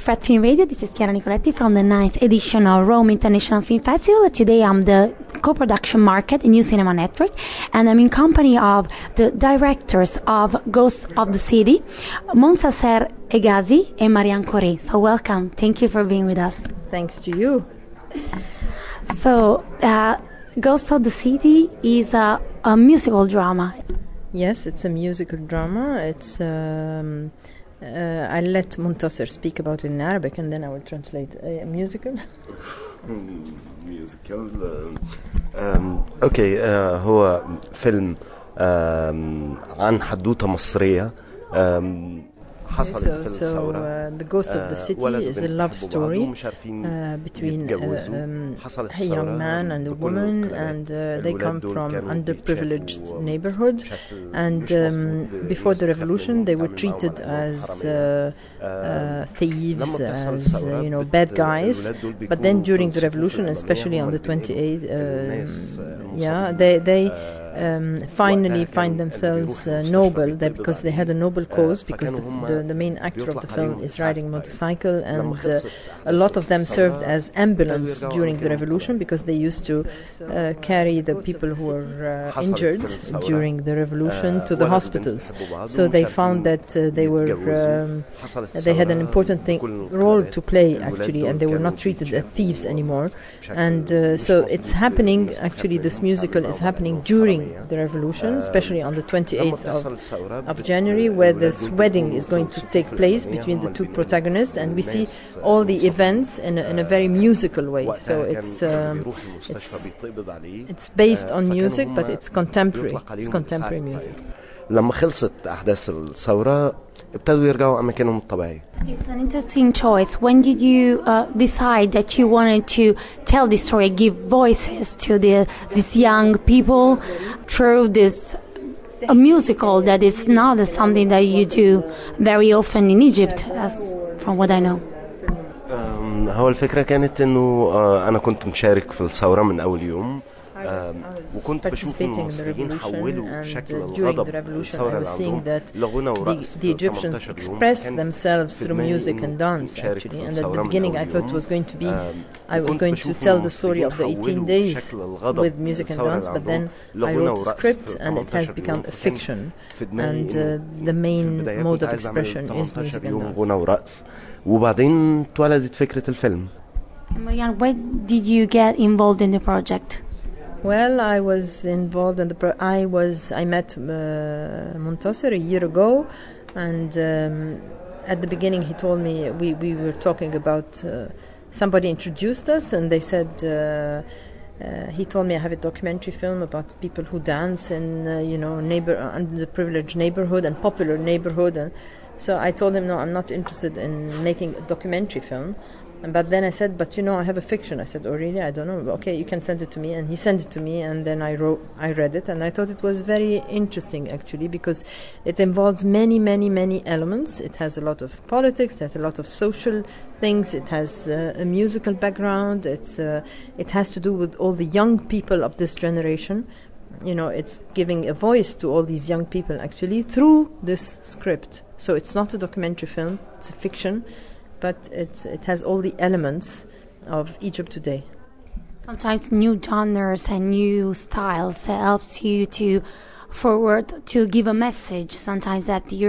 Fred Film Radio. This is Chiara Nicoletti from the 9th edition of Rome International Film Festival. Today I'm the co-production market in New Cinema Network, and I'm in company of the directors of Ghosts of the City, Montaser Egazi and Marianne Corre. So welcome. Thank you for being with us. Thanks to you. So, Ghosts of the City is a musical drama. Yes, it's a musical drama. It's I'll let Montaser speak about it in Arabic and then I will translate. Musical? musical. اوكي هو فيلم عن حدوتة مصرية. The Ghost of the City is a love story between a young man and a woman, and they come from underprivileged neighborhood, and before the revolution they were treated as thieves, as bad guys, but then during the revolution, especially on the 28th, they finally find themselves noble, because they had a noble cause, because the main actor of the film is riding a motorcycle, and a lot of them served as ambulance during the revolution, because they used to carry the people who were injured during the revolution to the hospitals. So they found that they had an important role to play, actually, and they were not treated as thieves anymore. And so it's happening, actually this musical is happening during the revolution, especially on the 28th of January, where this wedding is going to take place between the two protagonists, and we see all the events in a very musical way. So it's based on music, but it's contemporary. It's contemporary music. لما خلصت أحداث الثورة ابتدوا يرجعوا أماكنهم الطبيعية. It's an interesting choice. When did you decide that you wanted to tell this story, give voices to these young people through this a musical that is not something that you do very often in Egypt, as from what I know? هو الفكرة كانت إنه أنا كنت مشارك في الثورة من أول يوم. وكنت بشوف المصريين حولوا شكل الغضب الثورة لعندهم لغنى ورقص. The Egyptians expressed themselves through music and dance, actually. And at the beginning I thought it was going to be, I was going to tell the story of the 18 days with music and dance, but then I wrote a script and it has become a fiction. And the main mode of expression is music and dance. غنى ورقص. وبعدين اتولدت فكرة الفيلم. Marianne, why did you get involved in the project? Well, I was involved in I met Montaser a year ago, and at the beginning he told me, we were talking about, somebody introduced us, and they said, he told me I have a documentary film about people who dance in, underprivileged neighborhood and popular neighborhood. And so I told him, no, I'm not interested in making a documentary film. But then I said, but I have a fiction. I said, oh really? I don't know. Okay, you can send it to me. And he sent it to me, and then I read it, and I thought it was very interesting, actually, because it involves many, many, many elements. It has a lot of politics, it has a lot of social things, it has a musical background, it has to do with all the young people of this generation. It's giving a voice to all these young people, actually, through this script. So it's not a documentary film, it's a fiction, but it has all the elements of Egypt today. Sometimes new genres and new styles helps you to forward, to give a message. Sometimes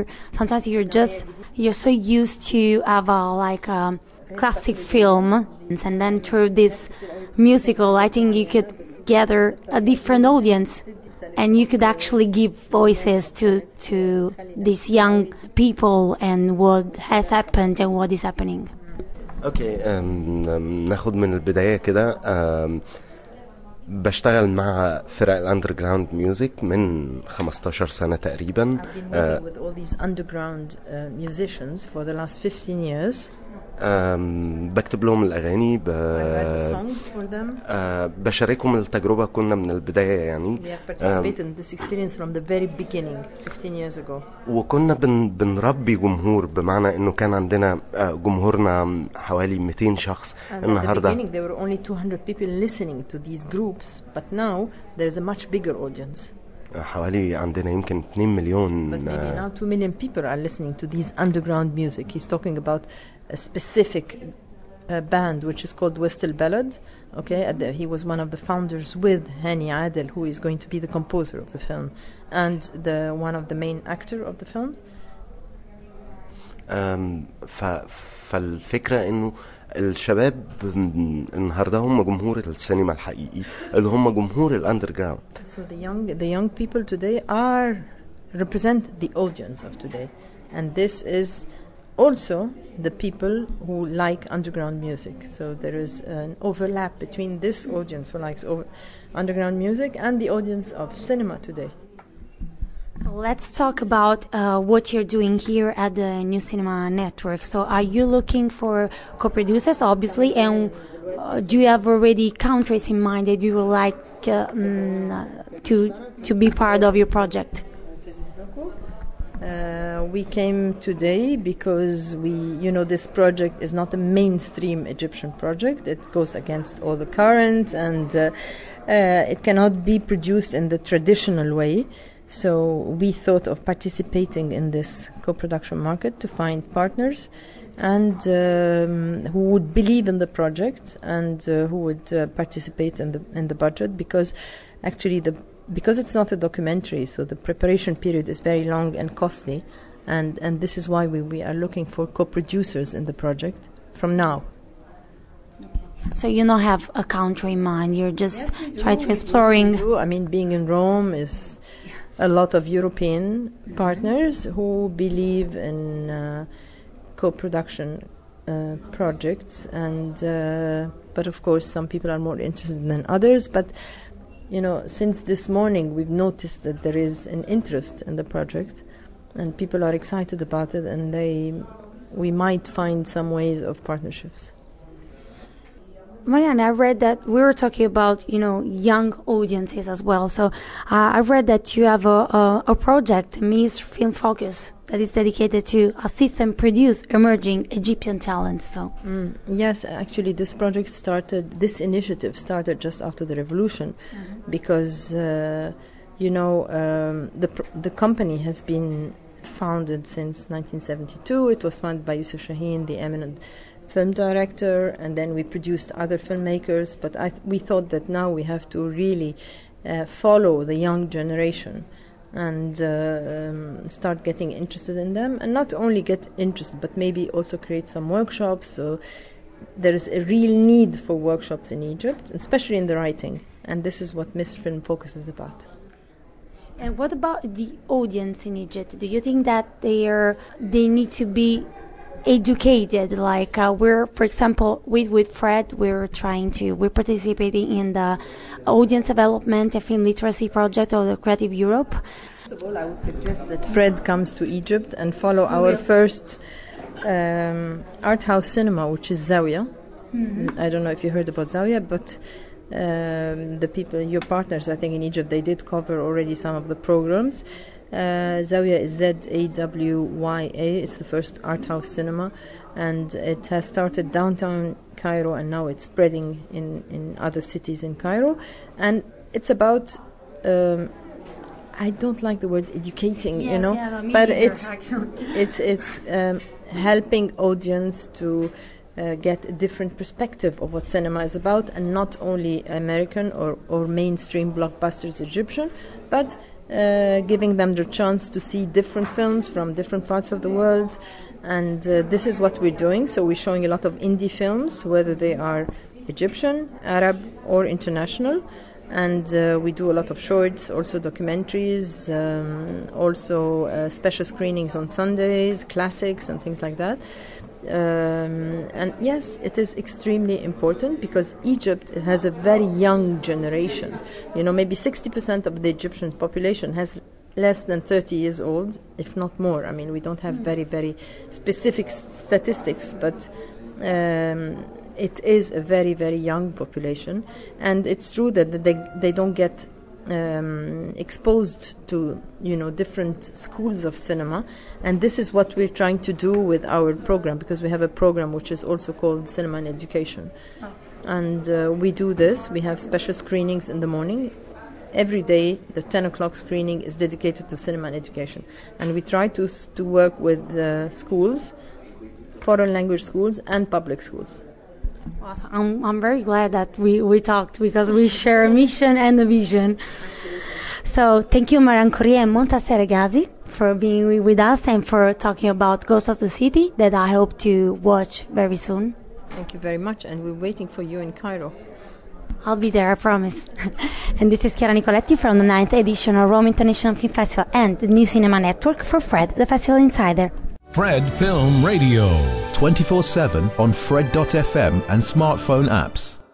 you're so used to have a classic film, and then through this musical, I think you could gather a different audience, and you could actually give voices to these young people and what has happened and what is happening. اوكي ناخد من البداية كده. بشتغل مع فرق الاندرجراوند ميوزك من 15 سنة تقريبا. I've been working with all these underground musicians for the last 15 years. بكتب لهم الأغاني بشاركهم التجربة. كنا من البداية يعني We have participated in this experience from the very beginning 15 years ago. وكنا بنربي جمهور، بمعنى إنه كان عندنا جمهورنا حوالي 200 شخص. النهاردة at the beginning there were only 200 people listening to these groups, but now there's a much bigger audience. حوالي عندنا يمكن 2 مليون. But maybe now 2 million people are listening to these underground music. He's talking about a specific band which is called West El Balad. Okay, he was one of the founders with Hani Adel, who is going to be the composer of the film and one of the main actor of the film. فالفكرة إنه الشباب النهارده هم جمهور السينما الحقيقي اللي هم جمهور الأندرجراوند. So the young people today represent the audience of today, and this is also the people who like underground music. So there is an overlap between this audience who likes underground music and the audience of cinema today. Let's talk about what you're doing here at the New Cinema Network. So are you looking for co-producers, obviously, and do you have already countries in mind that you would like to be part of your project? We came today because this project is not a mainstream Egyptian project. It goes against all the current, and it cannot be produced in the traditional way. So we thought of participating in this co-production market to find partners and who would believe in the project and who would participate in the budget, because actually because it's not a documentary, so the preparation period is very long and costly, and this is why we are looking for co-producers in the project from now. So you don't have a country in mind, you're just trying to exploring. I mean, being in Rome is a lot of European partners who believe in co-production projects, and but of course some people are more interested than others. But since this morning we've noticed that there is an interest in the project and people are excited about it, and we might find some ways of partnerships. Marianne, I read that we were talking about, young audiences as well. So I read that you have a project, Mies Film Focus, that is dedicated to assist and produce emerging Egyptian talents. So yes, actually, this initiative started just after the revolution, because the company has been founded since 1972. It was founded by Yusuf Shaheen, the eminent film director, and then we produced other filmmakers. But we thought that now we have to really follow the young generation and start getting interested in them, and not only get interested, but maybe also create some workshops. So there is a real need for workshops in Egypt, especially in the writing, and this is what Mies Film Focus is about. And what about the audience in Egypt? Do you think that they need to be educated? Like for example, with Fred, we're participating in the audience development and film literacy project of the Creative Europe. First of all, I would suggest that Fred comes to Egypt and follow our first art house cinema, which is Zawiya. I don't know if you heard about Zawiya, but the people, your partners, I think in Egypt, they did cover already some of the programs. Zawiya is Zawya. It's the first art house cinema, and it has started downtown Cairo, and now it's spreading in other cities in Cairo. And it's about I don't like the word educating, but it's helping audience to get a different perspective of what cinema is about, and not only American or mainstream blockbusters Egyptian, but giving them the chance to see different films from different parts of the world. And this is what we're doing. So we're showing a lot of indie films, whether they are Egyptian, Arab, or international. And we do a lot of shorts, also documentaries, also special screenings on Sundays, classics and things like that. And yes, it is extremely important because Egypt has a very young generation. Maybe 60% of the Egyptian population has less than 30 years old, if not more. I mean, we don't have very, very specific statistics, but it is a very, very young population. And it's true that they don't get exposed to different schools of cinema, and this is what we're trying to do with our program, because we have a program which is also called Cinema and Education. And we do this. We have special screenings in the morning. Every day the 10 o'clock screening is dedicated to cinema and education, and we try to work with schools foreign language schools and public schools. Awesome. I'm very glad that we talked because we share a mission and a vision. So thank you, Mariam Corrier and Montaser Ghazi, for being with us and for talking about Ghost of the City that I hope to watch very soon. Thank you very much, and we're waiting for you in Cairo. I'll be there, I promise. And this is Chiara Nicoletti from the 9th edition of Rome International Film Festival and the New Cinema Network for Fred, the Festival Insider. Fred Film Radio. 24/7 on Fred.fm and smartphone apps.